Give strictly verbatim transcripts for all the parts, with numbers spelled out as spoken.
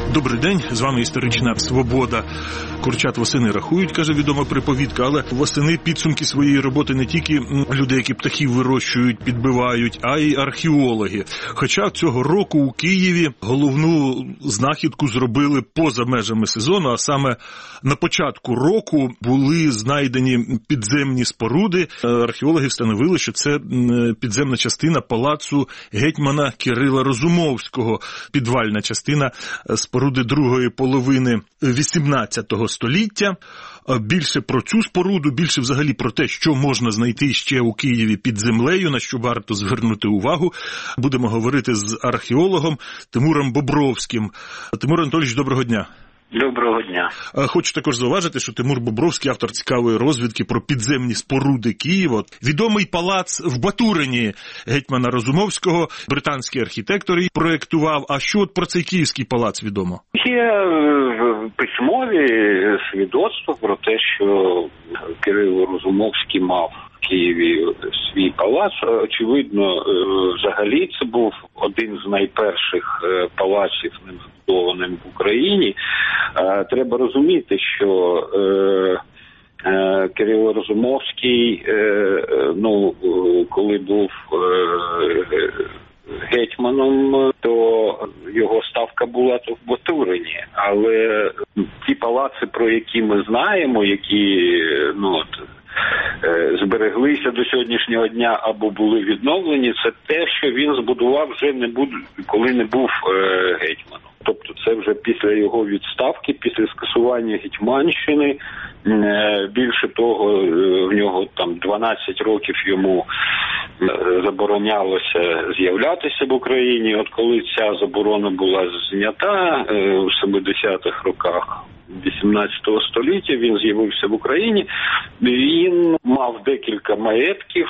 Добрий день, з вами історична «Свобода». Курчат восени рахують, каже відома приповідка, але восени підсумки своєї роботи не тільки люди, які птахів вирощують, підбивають, а й археологи. Хоча цього року у Києві головну знахідку зробили поза межами сезону, а саме на початку року були знайдені підземні споруди. Археологи встановили, що це підземна частина палацу гетьмана Кирила Розумовського, підвальна частина споруди другої половини вісімнадцятого століття. Більше про цю споруду, більше взагалі про те, що можна знайти ще у Києві під землею, на що варто звернути увагу, будемо говорити з археологом Тимуром Бобровським. Тимур Анатолійович, доброго дня. Доброго дня. Хочу також зауважити, що Тимур Бобровський, автор цікавої розвідки про підземні споруди Києва. Відомий палац в Батурині гетьмана Розумовського, британський архітектор її проєктував. А що от про цей київський палац відомо? Є письмові свідоцтва про те, що Кирило Розумовський мав в Києві свій палац. Очевидно, взагалі це був один з найперших палаців, ним збудованим в Україні. Треба розуміти, що Кирило Розумовський, ну, коли був гетьманом, то його ставка була то в Батурині. Але ті палаци, про які ми знаємо, які, ну, от, збереглися до сьогоднішнього дня або були відновлені, це те, що він збудував вже не буд... коли не був е, гетьманом. Тобто це вже після його відставки, після скасування Гетьманщини. Е, більше того, е, в нього там дванадцять років йому е, заборонялося з'являтися в Україні. От коли ця заборона була знята е, у семидесятих роках вісімнадцятого століття, він з'явився в Україні. Він мав декілька маєтків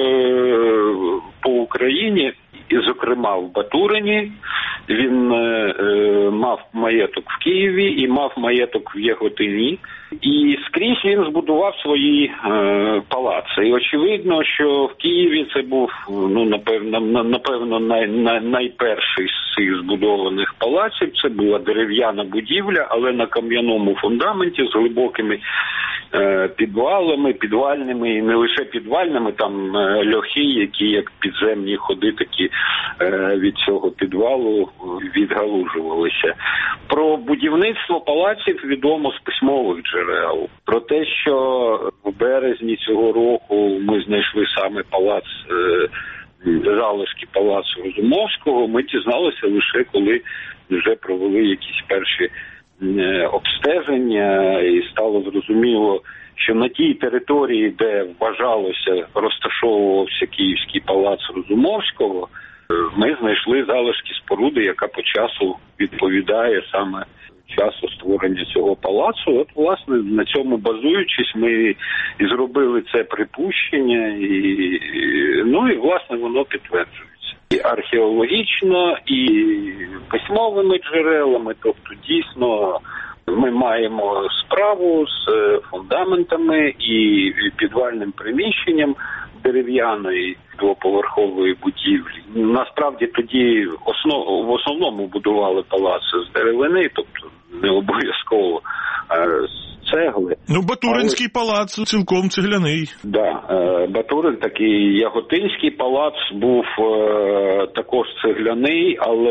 е, по Україні, і, зокрема, в Батурині. Він е, мав маєток в Києві і мав маєток в Яготині. І скрізь він збудував свої е, палаци. І очевидно, що в Києві це був, ну, напевно, напевно най, най, найперший з цих збудованих палаців. Це була дерев'яна будівля, але на кам'яному фундаменті з глибокими е, підвалами, підвальними, і не лише підвальними, там е, льохи, які як підземні ходи такі е, від цього підвалу відгалужувалися. Про будівництво палаців відомо з письмових джерел. Про те, що в березні цього року ми знайшли саме палац, е, залишки палацу Розумовського, ми дізналися лише коли вже провели якісь перші е, обстеження і стало зрозуміло, що на тій території, де вважалося розташовувався Київський палац Розумовського, ми знайшли залишки споруди, яка по часу відповідає саме часу створення цього палацу. От, власне, на цьому базуючись, ми і зробили це припущення, і, ну, і, власне, воно підтверджується. І археологічно, і письмовими джерелами, тобто, дійсно, ми маємо справу з фундаментами і підвальним приміщенням дерев'яної двоповерхової будівлі. Насправді тоді основ, в основному будували палаци з деревини, тобто не обов'язково а з цегли. Ну, Батуринський Але... палац цілком цегляний. Так, да, Батурин, такий Яготинський палац був е, також цегляний, але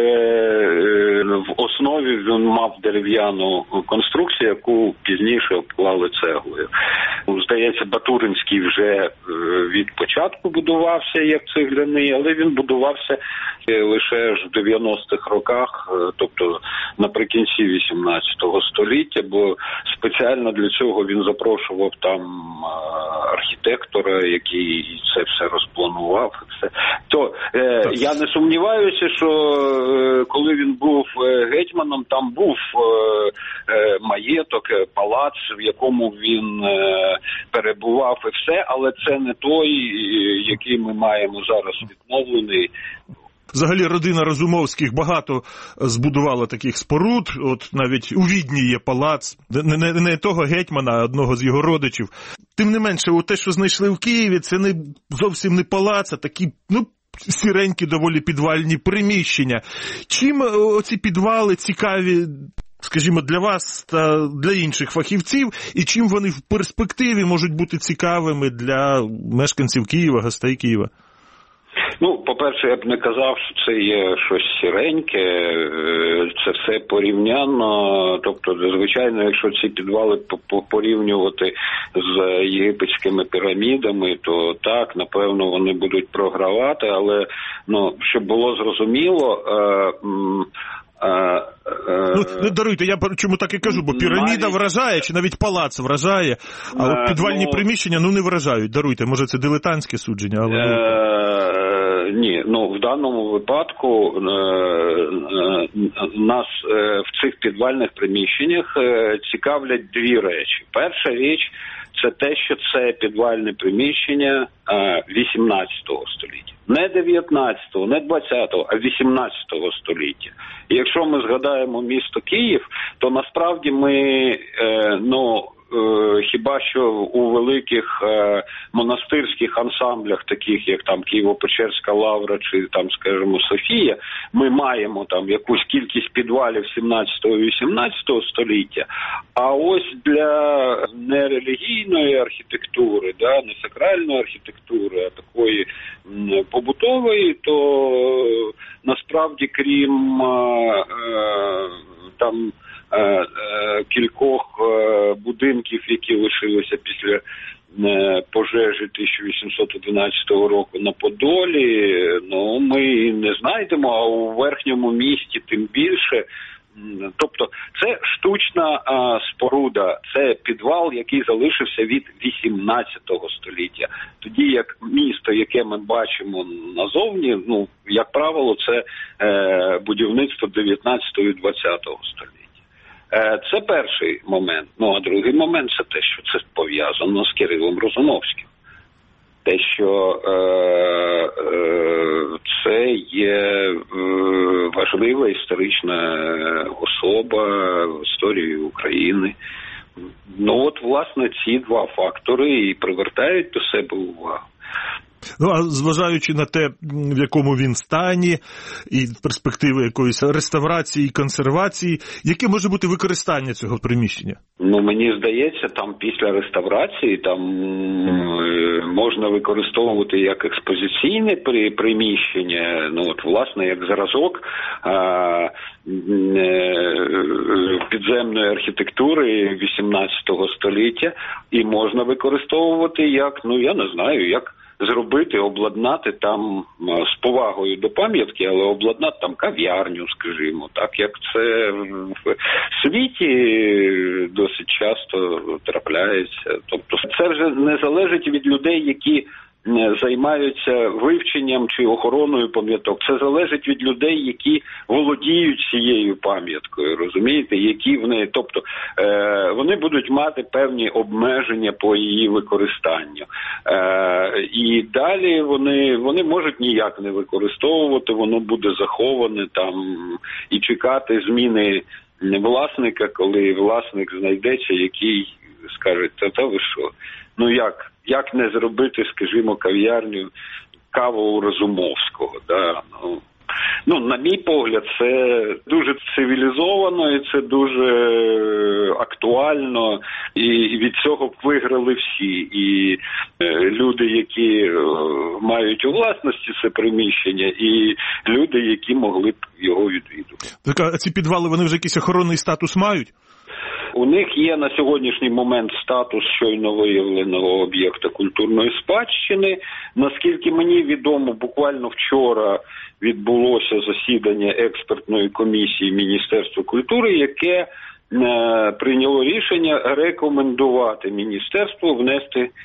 е, в основі він мав дерев'яну конструкцію, яку пізніше обклали цеглою. Здається, Батуринський вже е, від початку будувався як цегляний, але він будувався лише ж в дев'яностих роках, е, тобто наприкінці вісімнадцятого століття, бо спеціально для цього він запрошував там архітектора, який це все розпланував. Все. То е, я не сумніваюся, що е, коли він був гетьманом, там був е, маєток, палац, в якому він е, перебував і все, але це не той, який ми маємо зараз відновлений. Взагалі родина Розумовських багато збудувала таких споруд, от навіть у Відні є палац, не, не, не того гетьмана, а одного з його родичів. Тим не менше, те, що знайшли в Києві, це не зовсім не палац, а такі, ну, сіренькі доволі підвальні приміщення. Чим оці підвали цікаві скажімо, для вас та для інших фахівців, і чим вони в перспективі можуть бути цікавими для мешканців Києва, гостей Києва? Ну, по-перше, я б не казав, що це є щось сіреньке, це все порівняно, тобто, звичайно, якщо ці підвали порівнювати з єгипетськими пірамідами, то так, напевно, вони будуть програвати, але, ну, щоб було зрозуміло, Ну, не даруйте, я чому так і кажу, бо піраміда навіть... вражає, чи навіть палац вражає, а от підвальні ну... приміщення, ну, не вражають. Даруйте, може, це дилетантське судження, але... Е... Ні, ну, в даному випадку е... нас е... в цих підвальних приміщеннях е... цікавлять дві речі. Перша річ – це те, що це підвальне приміщення е... вісімнадцятого століття. Не дев'ятнадцятого, не двадцятого, а вісімнадцятого століття. І якщо ми згадаємо місто Київ, то насправді ми, е, ну, е, хіба що у великих е, монастирських ансамблях, таких як там Києво-Печерська лавра чи там, скажімо, Софія, ми маємо там якусь кількість підвалів сімнадцятого-вісімнадцятого століття. А ось для нерелігійної архітектури, да, не сакральної архітектури, а такої побутової, то насправді, крім е, там е, е, кількох е, будинків, які лишилися після е, пожежі тисяча вісімсот одинадцятого року на Подолі, ну, ми не знайдемо, а у верхньому місті тим більше. Тобто це штучна а, споруда, це підвал, який залишився від вісімнадцятого століття. Тоді як місто, яке ми бачимо назовні, ну, як правило, це е, будівництво дев'ятнадцятого і двадцятого століття. Е, це перший момент. Ну, а другий момент – це те, що це пов'язано з Кирилом Розумовським. Те, що е, е, це є е, важлива історична особа в історії України. Ну от, власне, ці два фактори і привертають до себе увагу. Ну, а зважаючи на те, в якому він стані, і перспективи якоїсь реставрації, консервації, яке може бути використання цього приміщення? Ну, мені здається, там після реставрації там можна використовувати як експозиційне приміщення, ну, от, власне, як зразок а, підземної архітектури вісімнадцятого століття, і можна використовувати як, ну, я не знаю, як зробити, обладнати там з повагою до пам'ятки, але обладнати там кав'ярню, скажімо, так, як це в світі досить часто трапляється. Тобто це вже не залежить від людей, які займаються вивченням чи охороною пам'яток. Це залежить від людей, які володіють цією пам'яткою, розумієте, які в неї, тобто е, вони будуть мати певні обмеження по її використанню. Е, і далі вони, вони можуть ніяк не використовувати, воно буде заховане там і чекати зміни власника, коли власник знайдеться, який скаже, та, та ви що, ну як? Як не зробити, скажімо, кав'ярню каву у Розумовського, да? Ну, ну, на мій погляд, це дуже цивілізовано і це дуже актуально, і від цього б виграли всі. І люди, які мають у власності це приміщення, і люди, які могли б його відвідувати. Так, а ці підвали, вони вже якийсь охоронний статус мають? У них є на сьогоднішній момент статус щойно виявленого об'єкта культурної спадщини. Наскільки мені відомо, буквально вчора відбулося засідання експертної комісії Міністерства культури, яке е, прийняло рішення рекомендувати міністерству внести е,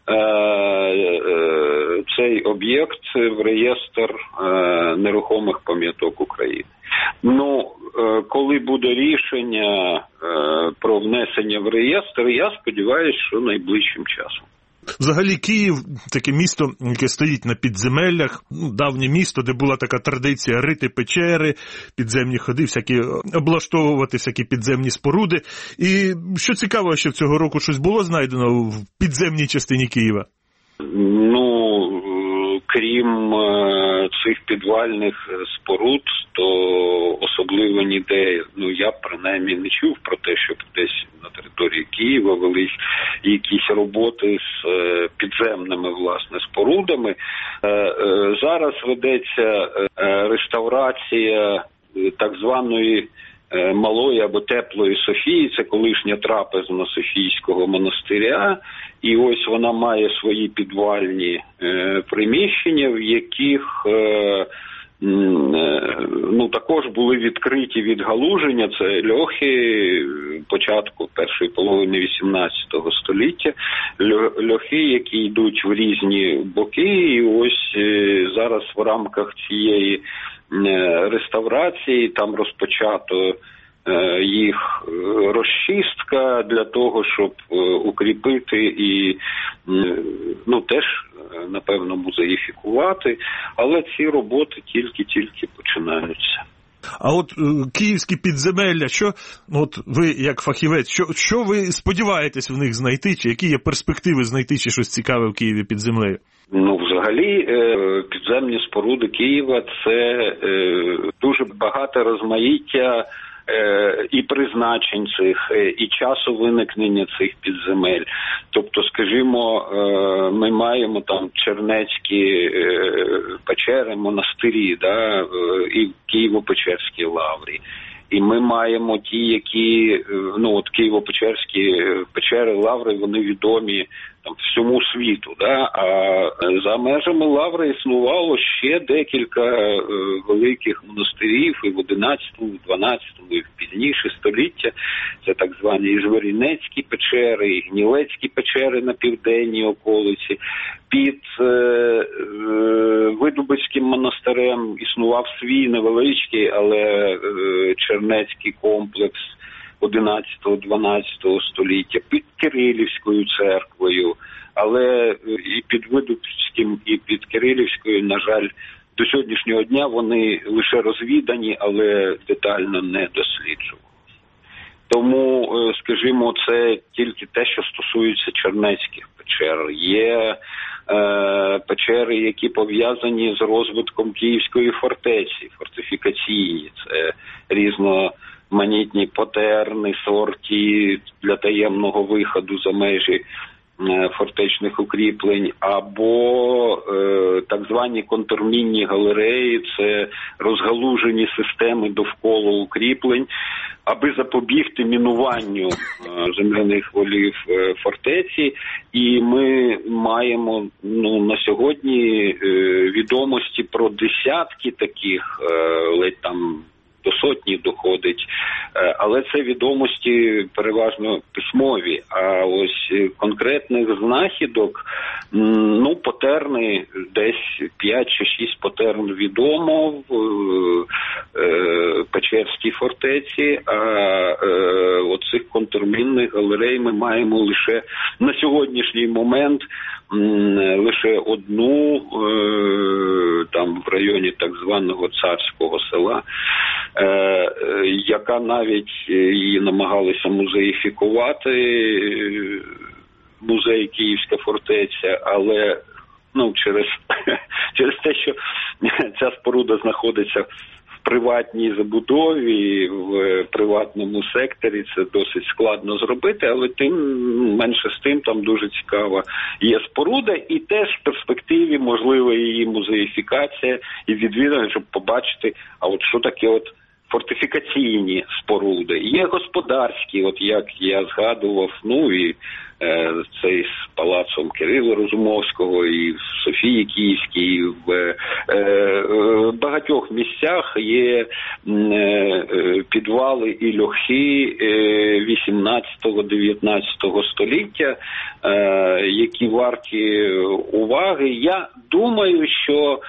е, цей об'єкт в реєстр е, нерухомих пам'яток України. Ну, коли буде рішення е, про внесення в реєстр, я сподіваюся, що найближчим часом. Взагалі Київ – таке місто, яке стоїть на підземеллях, ну, давнє місто, де була така традиція рити печери, підземні ходи, всякі, облаштовувати всякі підземні споруди. І що цікаво, що цього року щось було знайдено в підземній частині Києва? Ну, крім цих підвальних споруд, то особливо ніде, ну я принаймні не чув про те, щоб десь на території Києва велись якісь роботи з підземними, власне, спорудами. Зараз ведеться реставрація так званої Малої або Теплої Софії, це колишня трапезна Софійського монастиря, і ось вона має свої підвальні е, приміщення, в яких е, ну, також були відкриті відгалуження, це льохи початку першої половини вісімнадцятого століття, льохи, які йдуть в різні боки, і ось е, зараз в рамках цієї реставрації там розпочато їх розчистка для того, щоб укріпити і, ну, теж, напевно, музеїфікувати, але ці роботи тільки-тільки починаються. А от е, київські підземелля, що, от ви як фахівець, що, що ви сподіваєтесь в них знайти, чи які є перспективи знайти чи щось цікаве в Києві під землею? Ну, взагалі, е, підземні споруди Києва – це е, дуже багате розмаїття е, і призначень цих, е, і часу виникнення цих підземель. Тобто, скажімо, е, ми маємо там Чернецькі е, печери, монастирі, да, е, і Києво-Печерські лаври. І ми маємо ті, які, ну, от Києво-Печерські печери, лаври, вони відомі там всьому світу, да? А за межами лаври існувало ще декілька е, великих монастирів і в одинадцятому, дванадцятому, і в пізніше століття. Це так звані і Жворінецькі печери, і Гнілецькі печери на південній околиці. Під е, е, Видубицьким монастирем існував свій невеличкий, але е, чернецький комплекс одинадцятого-дванадцятого століття, під Кирилівською церквою, але і під Видубицьким, і під Кирилівською, на жаль, до сьогоднішнього дня вони лише розвідані, але детально не досліджували. Тому, скажімо, це тільки те, що стосується чернецьких печер. Є е, печери, які пов'язані з розвитком Київської фортеці, фортифікаційні, це різноманітні потерни, сорті для таємного виходу за межі фортечних укріплень, або е, так звані контрмінні галереї, це розгалужені системи довкола укріплень, аби запобігти мінуванню е, земляних валів е, фортеці. І ми маємо, ну, на сьогодні е, відомості про десятки таких, е, ледь там до сотні доходить, але це відомості переважно письмові, а ось конкретних знахідок, ну, потерни, десь п'ять чи шість потерн відомо в Печерській фортеці, а оцих контрмінних галерей ми маємо лише на сьогоднішній момент лише одну, там в районі так званого Царського села, яка навіть її намагалися музеїфікувати, музей Київська фортеця, але, ну, через, через те, що ця споруда знаходиться в приватній забудові, в приватному секторі, це досить складно зробити, але тим менше з тим там дуже цікава є споруда, і теж в перспективі можлива її музеїфікація і відвідування, щоб побачити, а от що таке от фортифікаційні споруди. Є господарські, от як я згадував, ну і е, цей з палацом Кирила Розумовського, і в Софії Київській, і в е, е, багатьох місцях є е, підвали і льохи е, вісімнадцятого-дев'ятнадцятого століття, е, які варті уваги. Я думаю, що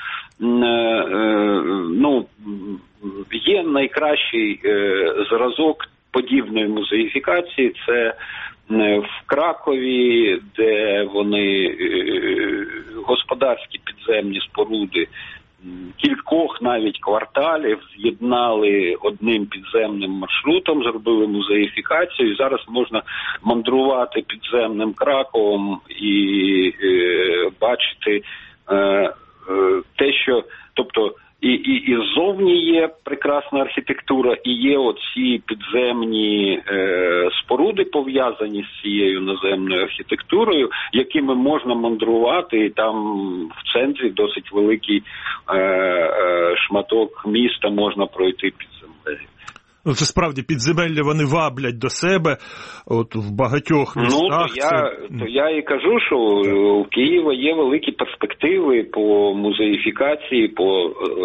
ну, є найкращий зразок подібної музеїфікації, це в Кракові, де вони господарські підземні споруди кількох навіть кварталів з'єднали одним підземним маршрутом, зробили музеїфікацію, і зараз можна мандрувати підземним Краковом і е, бачити е, те, що, тобто, І, і, і ззовні є прекрасна архітектура, і є оці підземні е, споруди, пов'язані з цією наземною архітектурою, якими можна мандрувати, і там в центрі досить великий е, е, шматок міста можна пройти під землею. Ну, це справді підземелля вони ваблять до себе, от в багатьох містах. Ну, то я, то я і кажу, що у Києва є великі перспективи по музеїфікації, по е,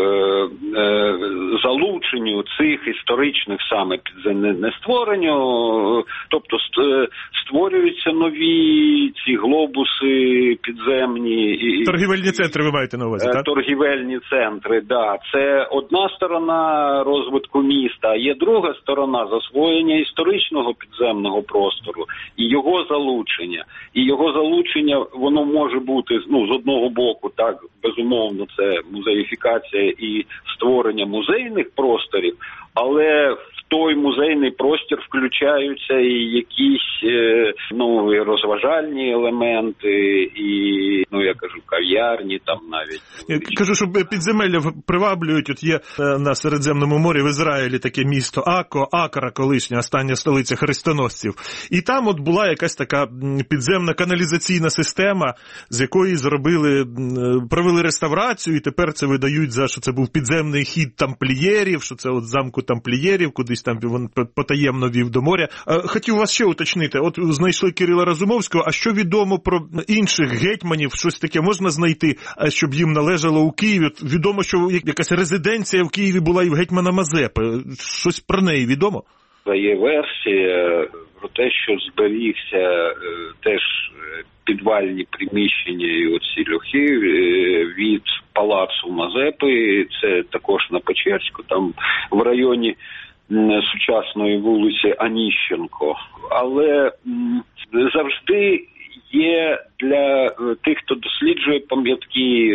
е, залученню цих історичних саме підземних, не створенню, тобто створюються нові ці глобуси підземні. І, торгівельні центри ви маєте на увазі, так? Торгівельні центри, так. Да. Це одна сторона розвитку міста. Є друга сторона засвоєння історичного підземного простору і його залучення. І його залучення, воно може бути, ну, з одного боку, так, безумовно, це музеїфікація і створення музейних просторів, але в той музейний простір включаються і якісь е, ну, і розважальні елементи, і, ну, я кажу, кав'ярні там навіть. Я кажу, що підземелля приваблюють. От є на Середземному морі в Ізраїлі таке місто Ако, Акра колишня, остання столиця хрестоносців. І там от була якась така підземна каналізаційна система, з якої зробили, провели реставрацію, і тепер це видають за, що це був підземний хід тамплієрів, що це от замку тамплієрів, кудись там він потаємно вів до моря. Хотів вас ще уточнити, от знайшли Кирила Разумовського, а що відомо про інших гетьманів, щось таке можна знайти, щоб їм належало у Києві? Відомо, що якась резиденція в Києві була і в гетьмана Мазепи. Щось про неї відомо? Є версія про те, що зберігся теж підвальні приміщення і оці льохи від палацу Мазепи, це також на Печерську, там в районі сучасної вулиці Аніщенко. Але завжди є для тих, хто досліджує пам'ятки,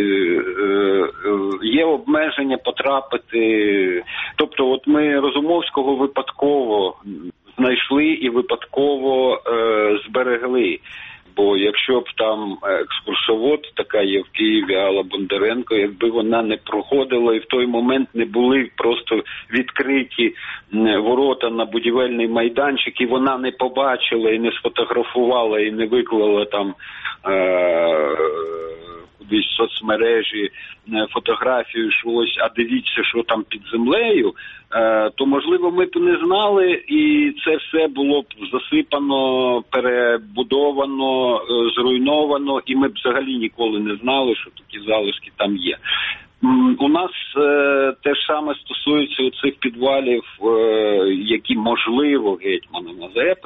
є обмеження потрапити. Тобто от ми Разумовського випадково знайшли і випадково е, зберегли. Бо якщо б там екскурсовод, така є в Києві, Алла Бондаренко, якби вона не проходила і в той момент не були просто відкриті ворота на будівельний майданчик, і вона не побачила, і не сфотографувала, і не виклала там е- кудись в соцмережі фотографію, що ось, а дивіться, що там під землею, то, можливо, ми б не знали, і це все було б засипано, перебудовано, зруйновано, і ми б взагалі ніколи не знали, що такі залишки там є. У нас е, те ж саме стосується цих підвалів, е, які, можливо, гетьмана Мазепи.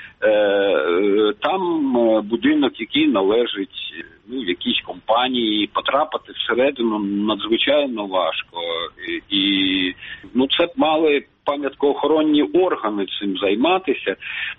Е, там будинок, який належить, ну, якійсь компанії, потрапити всередину надзвичайно важко. І, і ну, це б мали пам'яткоохоронні органи цим займатися.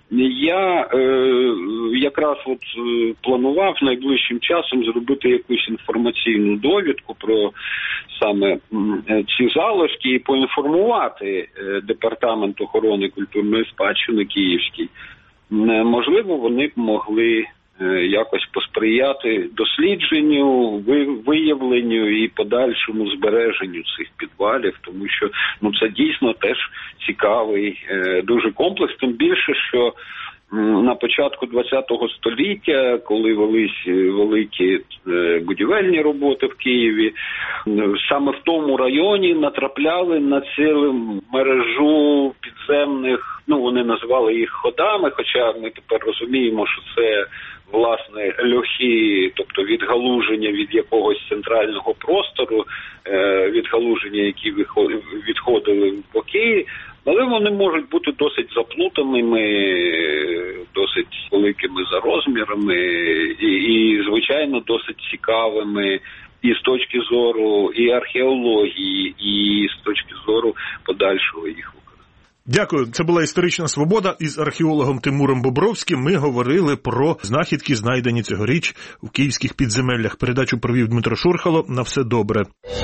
Я е, якраз от планував найближчим часом зробити якусь інформаційну довідку про саме ці залишки і поінформувати Департамент охорони культурної спадщини Київський. Можливо, вони б могли якось посприяти дослідженню, виявленню і подальшому збереженню цих підвалів, тому що, ну, це дійсно теж цікавий дуже комплекс, тим більше, що на початку ХХ століття, коли велись великі будівельні роботи в Києві, саме в тому районі натрапляли на цілу мережу підземних, ну, вони називали їх ходами, хоча ми тепер розуміємо, що це, власне, льохи, тобто відгалуження від якогось центрального простору, відгалуження, які відходили в боки, але вони можуть бути досить заплутаними, досить великими за розмірами і, і, звичайно, досить цікавими і з точки зору і археології, і з точки зору подальшого їх використання. Дякую. Це була «Історична свобода» із археологом Тимуром Бобровським. Ми говорили про знахідки, знайдені цьогоріч в київських підземеллях. Передачу провів Дмитро Шурхало. На все добре.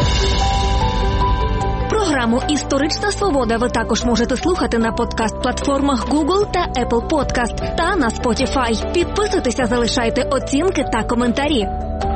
Програму «Історична свобода» ви також можете слухати на подкаст-платформах Google та Apple Podcast та на Spotify. Підписуйтеся, залишайте оцінки та коментарі.